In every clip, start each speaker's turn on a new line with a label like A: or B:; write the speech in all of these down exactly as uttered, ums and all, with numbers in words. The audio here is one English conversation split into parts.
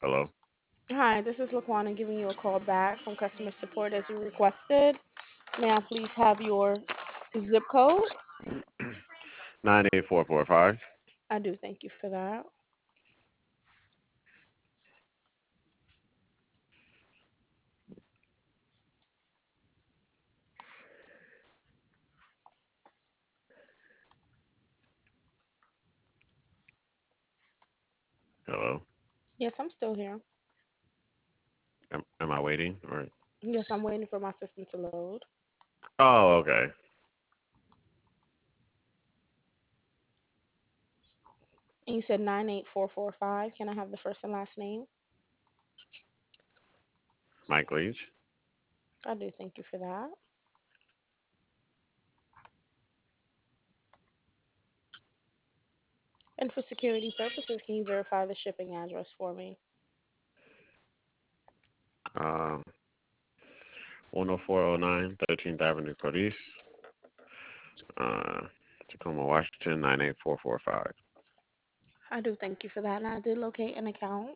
A: Hello.
B: Hi, this is Laquana giving you a call back from customer support as you requested. May I please have your zip code?
A: Nine eight four four five.
B: I do thank you for that.
A: Hello.
B: Yes, I'm still here.
A: Am, am I waiting? Or
B: Yes, I'm waiting for my system to load.
A: oh, okay.
B: And you said nine eight four four five. Can I have the first and last name?
A: Mike Leach.
B: I do thank you for that. And for security purposes, can you verify the shipping address for me?
A: Um, one oh four oh nine thirteenth Avenue Police. Uh, Tacoma, Washington nine eight four four five.
B: I do thank you for that. And I did locate an account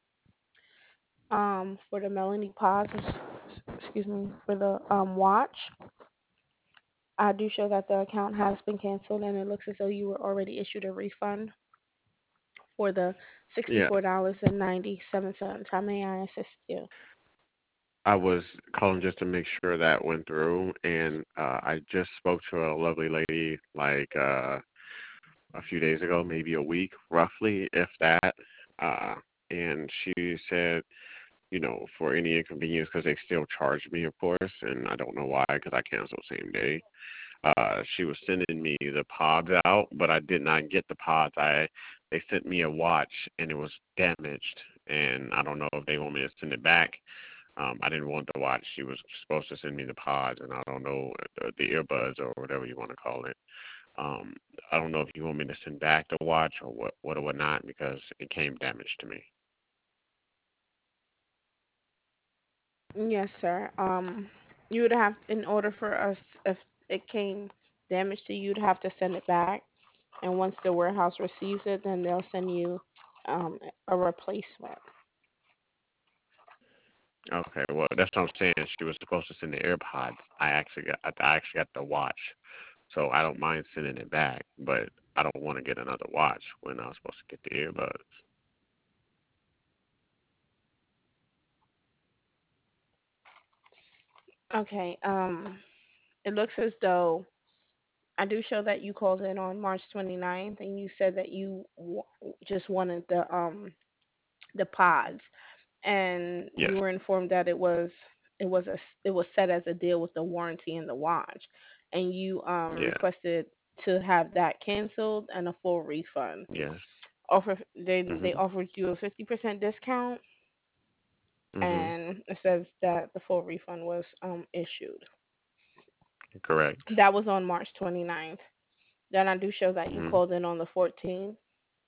B: um for the Melanie Pause, excuse me, for the um watch. I do show that the account has been canceled and it looks as though you were already issued a refund for the
A: Yes.
B: sixty-four dollars and ninety-seven cents. How may I assist you?
A: I was calling just to make sure that went through, and uh, I just spoke to a lovely lady like uh, a few days ago, maybe a week, roughly, if that. Uh, and she said, you know, for any inconvenience, because they still charged me, of course, and I don't know why, because I canceled same day. Uh, she was sending me the pods out, but I did not get the pods. I They sent me a watch, and it was damaged, and I don't know if they want me to send it back. Um, I didn't want the watch. She was supposed to send me the pods, and I don't know the, the earbuds or whatever you want to call it. Um, I don't know if you want me to send back the watch or what, what or whatnot, because it came damaged to me.
B: Yes, sir. Um, you would have, in order for us, if it came damaged to you, you'd have to send it back. And once the warehouse receives it, then they'll send you um, a replacement.
A: Okay, well that's what I'm saying. She was supposed to send the AirPods. I actually got I actually got the watch, so I don't mind sending it back, but I don't want to get another watch when I was supposed to get the earbuds.
B: Okay. Um, it looks as though I do show that you called in on March 29th, and you said that you w- just wanted the um the pods, and
A: Yes,
B: you were informed that it was it was a it was set as a deal with the warranty and the watch, and you um
A: yes,
B: requested to have that canceled and a full refund.
A: yes.
B: Offer they they
A: Mhm,
B: offered you a fifty percent discount,
A: mhm.
B: and it says that the full refund was um issued.
A: Correct.
B: That was on March 29th. Then I do show that you
A: Mhm.
B: called in on the fourteenth.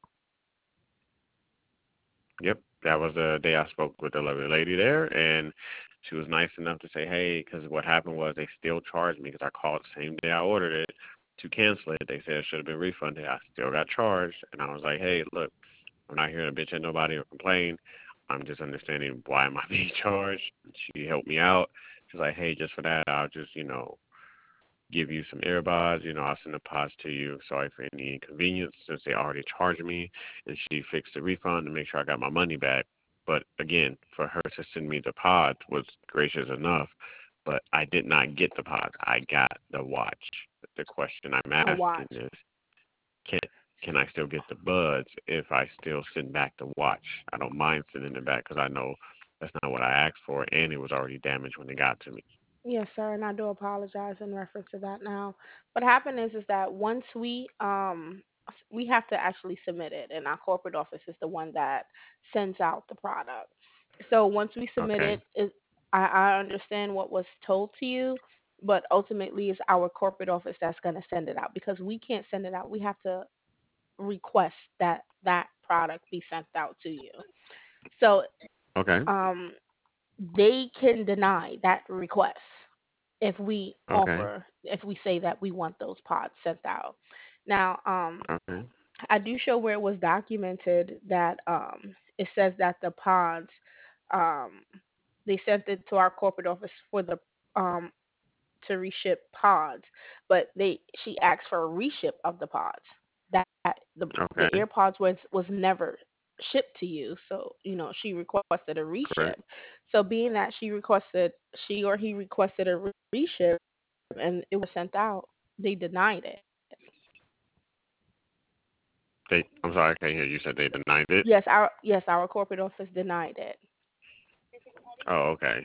A: Yep, that was the day I spoke with the lovely lady there, and she was nice enough to say, "Hey," because what happened was they still charged me because I called the same day I ordered it to cancel it. They said it should have been refunded. I still got charged, and I was like, "Hey, look, I'm not here to bitch at nobody or complain. I'm just understanding why am I being charged." She helped me out. She's like, "Hey, just for that, I'll just you know give you some earbuds. You know, I'll send the pods to you. Sorry for any inconvenience since they already charged me." And she fixed the refund to make sure I got my money back. But again, for her to send me the pods was gracious enough, but I did not get the pods. I got the watch. The question I'm
B: A
A: asking
B: watch.
A: is, can can I still get the buds if I still send back the watch? I don't mind sending it back because I know that's not what I asked for, and it was already damaged when it got to me.
B: Yes, sir, and I do apologize in reference to that now. What happened is is that once we um s- we have to actually submit it, and our corporate office is the one that sends out the product. So once we submit
A: Okay.
B: it, it I, I understand what was told to you, but ultimately it's our corporate office that's going to send it out because we can't send it out. We have to request that that product be sent out to you. So
A: Okay.
B: um they can deny that request if we
A: Okay.
B: offer if we say that we want those pods sent out. Now, um,
A: Okay.
B: I do show where it was documented that um it says that the pods, um, they sent it to our corporate office for the um to reship pods, but they she asked for a reship of the pods. That the the
A: Okay.
B: AirPods was was never shipped to you, so you know she requested a reship.
A: Correct.
B: So being that she requested, she or he requested a reship and it was sent out, they denied it.
A: They. I'm sorry, I can't hear you. Said they denied it.
B: Yes, our yes our corporate office denied it.
A: Oh, okay.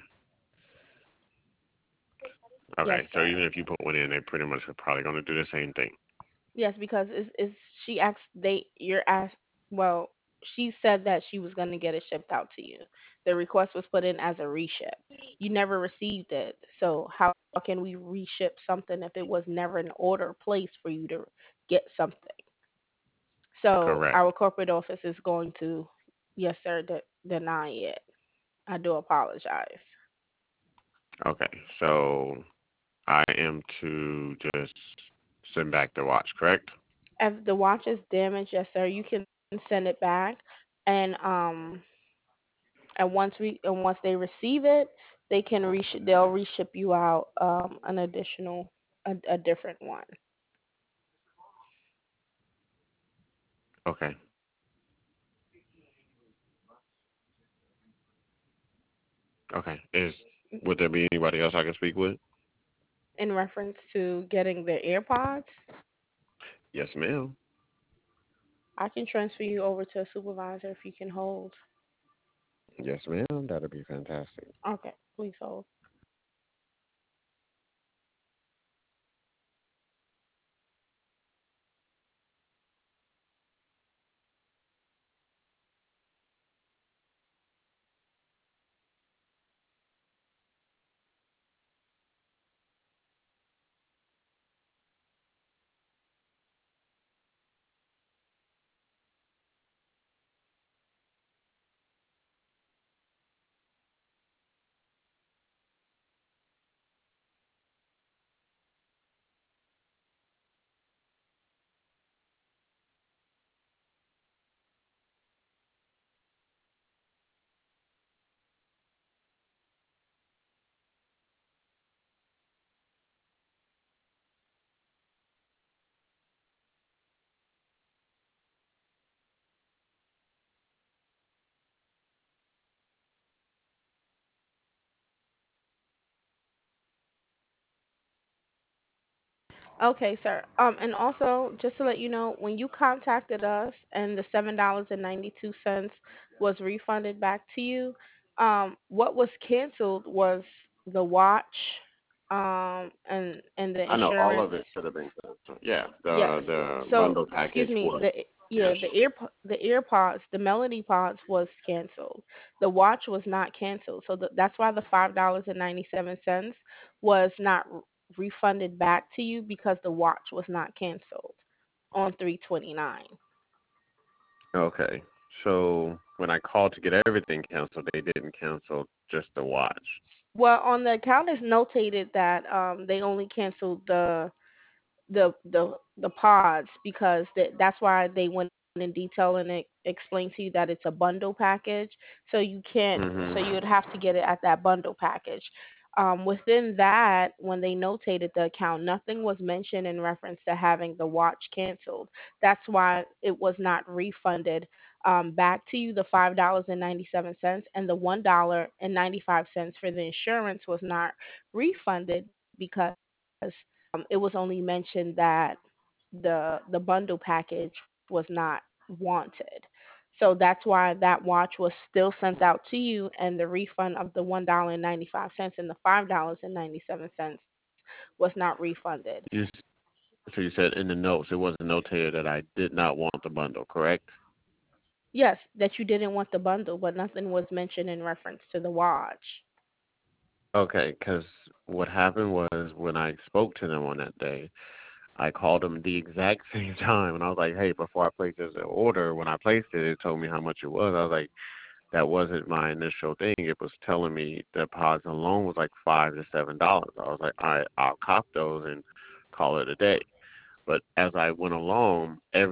B: Yes,
A: Okay. So
B: sir.
A: even if you put one in, they pretty much are probably going to do the same thing.
B: Yes, because it's, it's she asked they you're asked well she said that she was going to get it shipped out to you. The request was put in as a reship. You never received it, so how can we reship something if it was never an order placed for you to get something? So
A: Correct.
B: our corporate office is going to, yes sir, de- deny it. I do apologize.
A: Okay. So I am to just send back the watch, correct?
B: If the watch is damaged, yes sir, you can send it back, and um and once we and once they receive it, they can resh they'll reship you out um an additional a, a different one.
A: Okay. Okay. Is would there be anybody else I can speak with?
B: In reference to getting the AirPods,
A: Yes, ma'am.
B: I can transfer you over to a supervisor if you can hold.
A: Yes, ma'am. That'd be fantastic.
B: Okay, please hold. Okay, sir. Um, and also, just to let you know, when you contacted us and the seven dollars and ninety two cents was refunded back to you, um, what was canceled was the watch, um, and and the
A: I know all
B: insurance.
A: of it should have been canceled. Yeah,
B: Yes.
A: the the
B: So,
A: bundle
B: excuse
A: package
B: me.
A: was.
B: The
A: Yes.
B: yeah, the ear the earpods, the Melody pods was canceled. The watch was not canceled. So the, that's why the five dollars and ninety seven cents was not r- refunded back to you because the watch was not canceled on three twenty nine.
A: Okay. So when I called to get everything canceled, they didn't cancel just the watch.
B: Well, on the account is notated that um they only canceled the the the the pods because that that's why they went in detail and it explained to you that it's a bundle package. So you can't. So you
A: Mhm.
B: would have to get it at that bundle package. Um, within that, when they notated the account, nothing was mentioned in reference to having the watch canceled. That's why it was not refunded um, back to you. The five dollars and ninety seven cents and the one dollar and ninety five cents for the insurance was not refunded because um, it was only mentioned that the the bundle package was not wanted. So that's why that watch was still sent out to you, and the refund of the one dollar and ninety five cents and the five dollars and ninety seven cents was not refunded.
A: You, s- so you said in the notes it wasn't notated that I did not want the bundle, correct?
B: Yes, that you didn't want the bundle, but nothing was mentioned in reference to the watch.
A: Okay, because what happened was when I spoke to them on that day, I called them the exact same time, and I was like, "Hey, before I placed this order, when I placed it, it told me how much it was." I was like, "That wasn't my initial thing. It was telling me the pods alone was like five to seven dollars." I was like, "All right, I'll cop those and call it a day." But as I went along, everything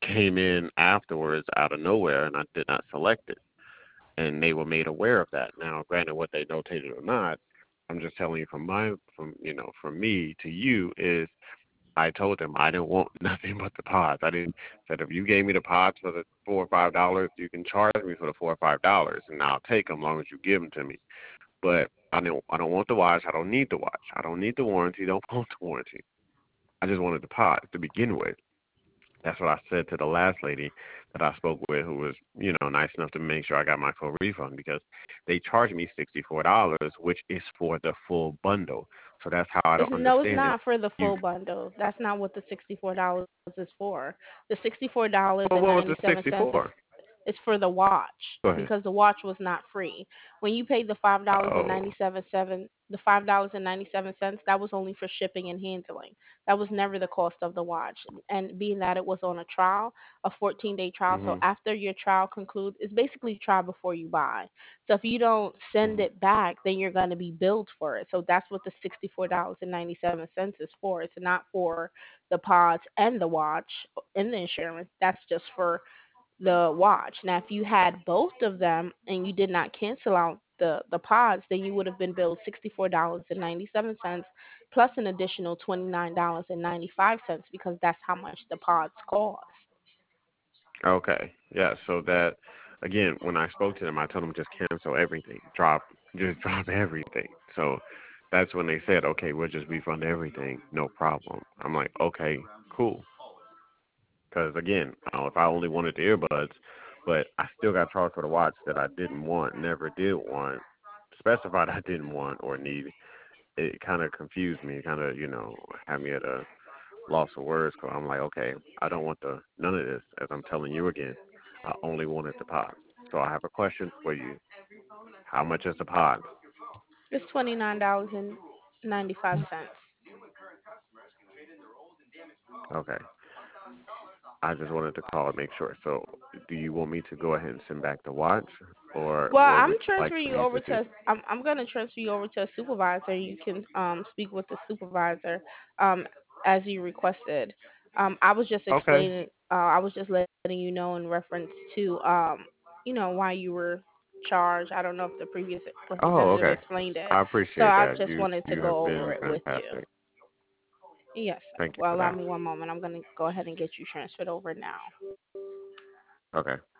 A: came in afterwards out of nowhere, and I did not select it, and they were made aware of that. Now, granted, what they notated or not, I'm just telling you from my from you know from me to you is I told them I didn't want nothing but the pods. I didn't said if you gave me the pods for the four or five dollars, you can charge me for the four or five dollars, and I'll take them as long as you give them to me. But I don't I don't want the watch. I don't need the watch. I don't need the warranty. Don't want the warranty. I just wanted the pods to begin with. That's what I said to the last lady that I spoke with, who was, you know, nice enough to make sure I got my full refund because they charged me sixty-four dollars, which is for the full bundle. So that's how I
B: It's,
A: don't
B: no, it's
A: understand it.
B: not for the
A: You,
B: full bundle. That's not what the sixty-four dollars is for. The sixty-four dollars
A: well,
B: and
A: what was the
B: ninety-seven cents is
A: sixty-four?
B: is for the watch
A: Go ahead.
B: because the watch was not free. When you paid the five dollars and
A: Oh,
B: ninety-seven seven the five dollars and ninety-seven cents, that was only for shipping and handling. That was never the cost of the watch. And being that it was on a trial, a fourteen day trial, so
A: mhm,
B: after your trial concludes, it's basically try before you buy. So if you don't send
A: mhm.
B: it back, then you're going to be billed for it. So that's what the sixty-four dollars and ninety-seven cents is for. It's not for the pods and the watch and the insurance. That's just for the watch. Now, if you had both of them and you did not cancel out the the pods, then you would have been billed sixty-four dollars and ninety-seven cents plus an additional twenty-nine dollars and ninety-five cents because that's how much the pods cost.
A: Okay, yeah. So that again, when I spoke to them, I told them just cancel everything, drop, just drop everything. So that's when they said, okay, we'll just refund everything, no problem. I'm like, okay, cool. Because again, uh, if I only wanted the earbuds, but I still got charged for the watch that I didn't want, never did want, specified I didn't want or need, it kind of confused me. It kind of, you know, had me at a loss of words. Cause I'm like, okay, I don't want the none of this. As I'm telling you again, I only wanted the pods. So I have a question for you. How much is the pods?
B: It's twenty-nine dollars and ninety-five cents.
A: Okay, I just wanted to call and make sure. So, do you want me to go ahead and send back the watch, or
B: Well,
A: what
B: I'm
A: would you like
B: transferring
A: for
B: you
A: me
B: over
A: to do?
B: to I'm I'm gonna transfer you over to a supervisor. You can um speak with the supervisor um as you requested. Um, I was just
A: Okay.
B: explaining. Uh, I was just letting you know in reference to um you know why you were charged. I don't know if the previous
A: Oh,
B: representative
A: okay.
B: explained it,
A: I
B: so
A: appreciate
B: I
A: that.
B: just
A: You
B: wanted to
A: you have
B: go over
A: been
B: it with you.
A: fantastic.
B: Yes, sir.
A: Thank you
B: Well,
A: for
B: allow
A: that.
B: me one moment. I'm gonna go ahead and get you transferred over now.
A: Okay.